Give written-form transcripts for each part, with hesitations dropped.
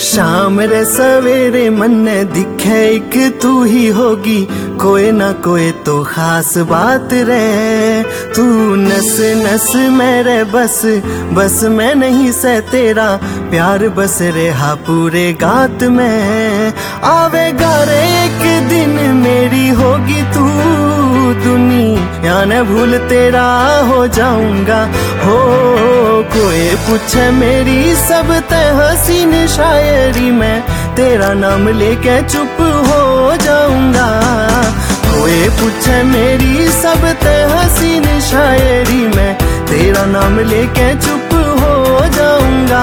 शाम रे सवेरे मन दिखे एक तू ही होगी, कोई ना कोई तो खास बात रे। तू नस नस मेरे बस मैं नहीं से तेरा प्यार बस रेहा पूरे गात में। आवेगा रे एक दिन मेरी होगी तू दुनिया न भूल तेरा हो जाऊंगा। हो कोई पूछे मेरी सब ते हसीन शायरी में तेरा नाम लेके चुप हो जाऊंगा। कोई पूछे मेरी सब ते हसीन शायरी में तेरा नाम लेके चुप हो जाऊंगा।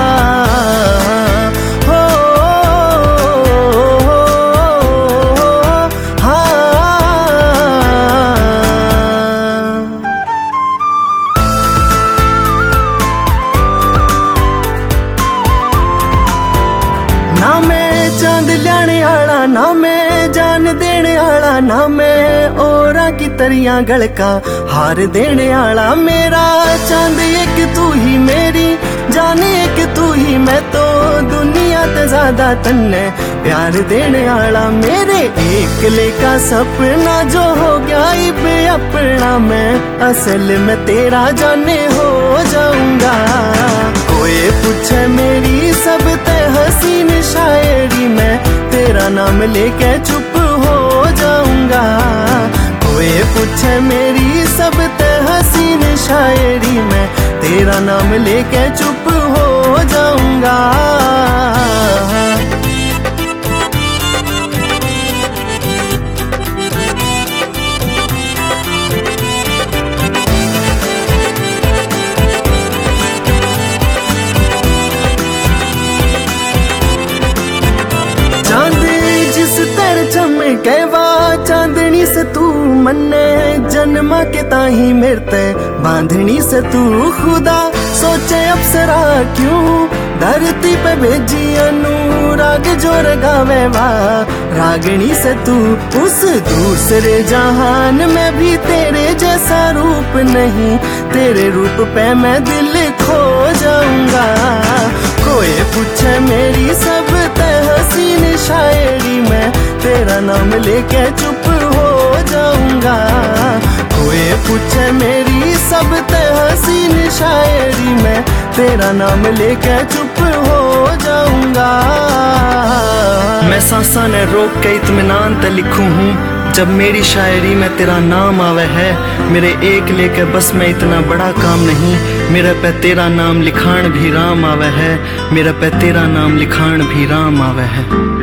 ना मैं चांद ल्याने आला, ना मैं जान देने आला, ना मैं औरा की तरियां गलका हार देने आला। मेरा चांद एक तू ही मेरी जान एक तू ही, मैं तो दुनिया ते ज्यादा तन्ने प्यार देने आला। मेरे एकले का सपना जो हो गया इब अपना, मैं असल में तेरा जाने हो जाऊंगा। कोई पूछे मेरी सब ते हसीन शायरी में तेरा नाम लेके चुप हो जाऊंगा। कोई पूछे मेरी सब ते हसीन शायरी में तेरा नाम लेके चुप हो जाऊंगा। कहवा चांदनी से तू मन्ने जन्मा के ताही मेरते बांधनी से तू खुदा सोचे अप्सरा क्यों धरती पे भेजी अनुराग जोर गावे वा रागनी से तू। उस दूसरे जहान में भी तेरे जैसा रूप नहीं, तेरे रूप पे मैं दिल खो जाऊंगा। कोई पूछे मेरी सब ते हसीन शायरी में तेरा नाम लेके चुप हो जाऊंगा। कोई पूछे मेरी सब ते हसीन शायरी में तेरा नाम लेके चुप हो जाऊंगा। मैं सांसा ने रोक के इत्मीनान ते लिखूं हूँ, जब मेरी शायरी में तेरा नाम आवे है। मेरे एक लेके बस में इतना बड़ा काम नहीं, मेरे पे तेरा नाम लिखान भी राम आवे है। मेरे पे तेरा नाम लिखान भी राम आवे है।